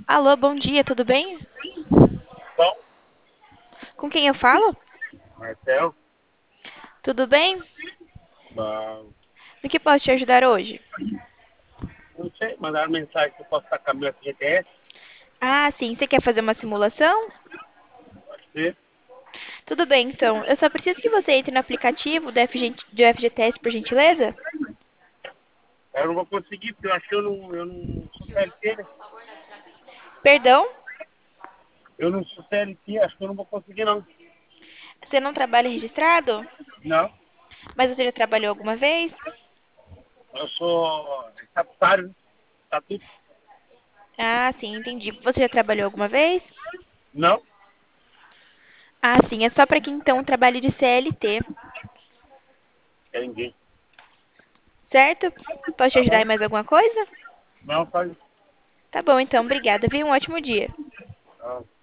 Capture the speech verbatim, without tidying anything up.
Alô, bom dia, tudo bem? Bom, Com quem eu falo? Marcel, Tudo bem? bom, No que posso te ajudar hoje? não sei, mandaram mensagem que eu posso estar caminhando G T S, Ah, sim, você quer fazer uma simulação? pode ser. Tudo bem, então. Eu só preciso que você entre no aplicativo do F G, do F G T S, por gentileza. Eu não vou conseguir, porque eu acho que eu não, eu não sou C L T, né? Perdão? Eu não sou C L T, acho que eu não vou conseguir, não. Você não trabalha registrado? Não, Mas você já trabalhou alguma vez? eu sou estatutário, né? Estatuto. Ah, sim, entendi. Você já trabalhou alguma vez? Não, Ah, sim, é só para quem então trabalha de C L T, é ninguém. certo? Posso te Tá ajudar bom? em mais alguma coisa? Não, faz. Tá bom, então, obrigada. Viu? Um ótimo dia. Não.